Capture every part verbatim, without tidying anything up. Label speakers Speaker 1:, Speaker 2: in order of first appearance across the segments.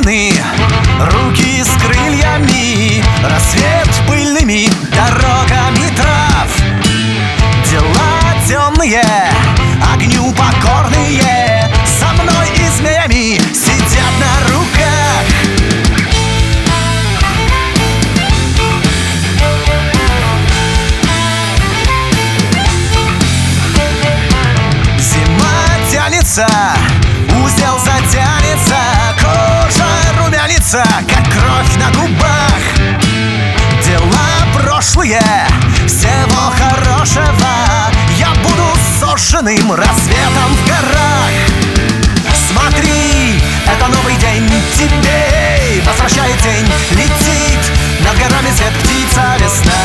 Speaker 1: длины, руки с крыльями, рассвет пыльными дорогами трав. Дела темные, огню покорные, со мной и змеями сидят на руках. Зима тянется, узел затянется, кожа румянится, как кровь на губах. Дела прошлые, всего хорошего, я буду сожженным рассветом в горах. Смотри, это новый день тебе возвращает день, летит над горами свет, птица весна.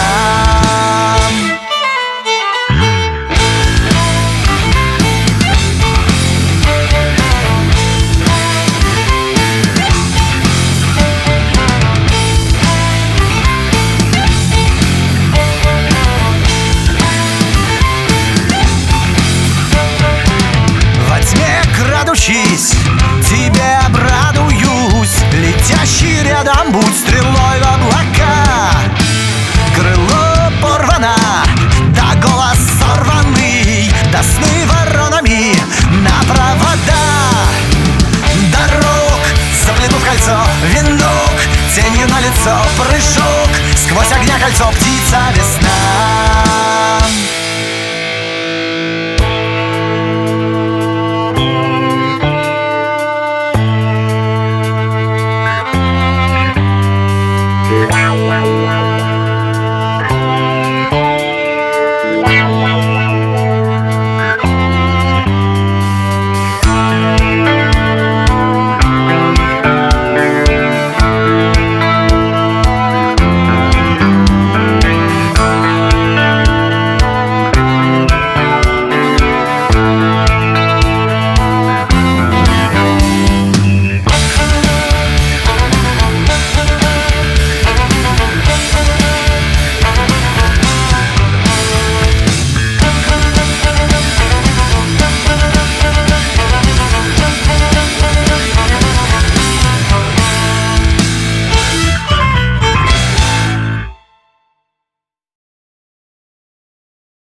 Speaker 1: Крадучись, тебе обрадуюсь, летящий рядом будь стрелой в облака. Крыло порвано, да голос сорванный, да сны воронами на провода. Дорог заплету в кольцо венок, тенью на лицо прыжок, сквозь огня кольцо птица весна.